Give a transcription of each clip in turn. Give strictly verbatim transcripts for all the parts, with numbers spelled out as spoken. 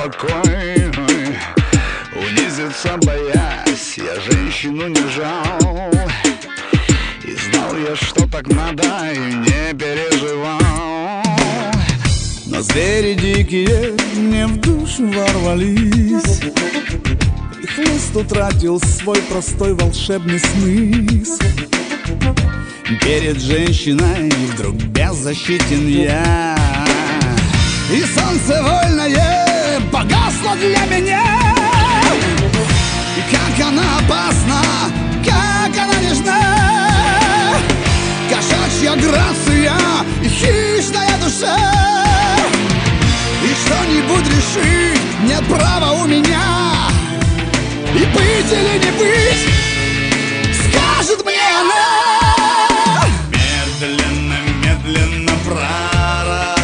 покой, унизиться боясь, я женщину не жал. И знал я, что так надо, и не переживал. Но звери дикие мне в душу ворвались, и хлыст утратил свой простой волшебный смысл. Перед женщиной вдруг беззащитен я, и солнце вольное погасло для меня. И как она опасна, как она нежна, кошачья грация и хищная душа. И что-нибудь решить нет права у меня, и быть или не быть скажет мне она. Медленно, медленно прорастает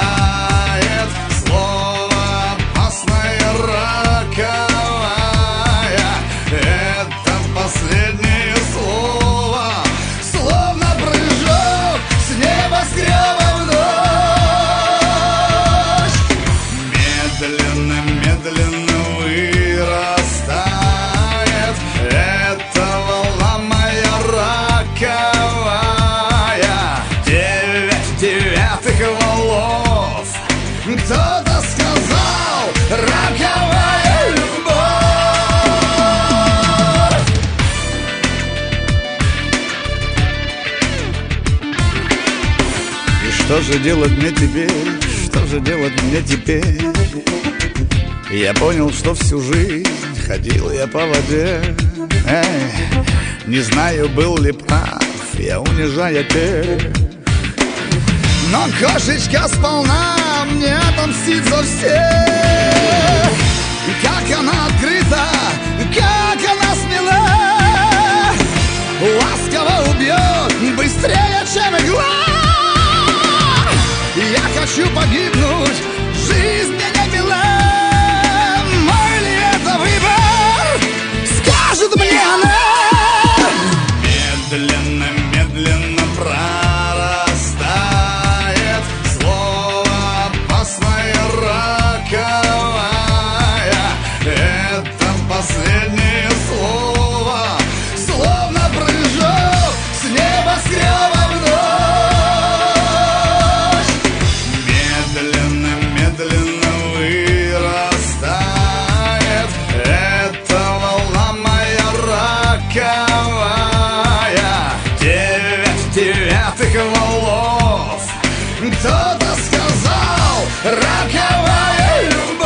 слово опасное, роковая. Это последнее слово, словно прыжок с небоскреба в ночь. Медленно, медленно вырастает эта волна моя роковая. Девятых волос кто-то сказал: роковая любовь. И что же делать мне теперь? Что же делать мне теперь? Я понял, что всю жизнь ходил я по воде. Эй, не знаю, был ли прав я, унижая тех. Но кошечка сполна мне отомстит за всех. Как она открыта, как она смела, ласково убьет быстрее, чем игла. Я хочу погибнуть, жизнь мне не мила. Мой ли это выбор, скажет мне она. Медленно, медленно прорастает роковая. Это последнее слово, словно прыжок с небоскреба в ночь. Медленно, медленно вырастает эта волна моя роковая. Девять девятых волос кто-то сказал: роковая любовь.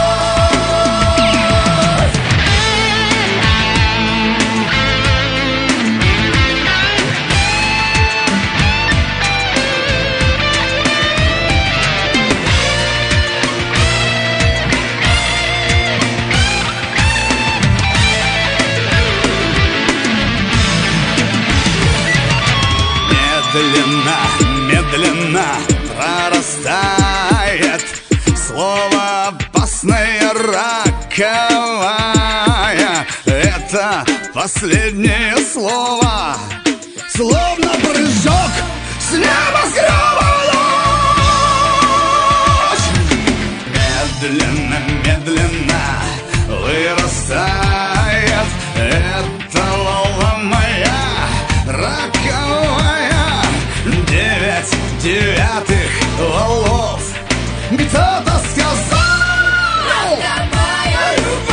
Медленно, медленно прорастает слово опасное, роковая. Это последнее слово, словно прыжок с небоскреба в ночь. Медленно, медленно вырастает эта волна моя роковая. Девять девятых волос кто-то сказал: роковая любовь.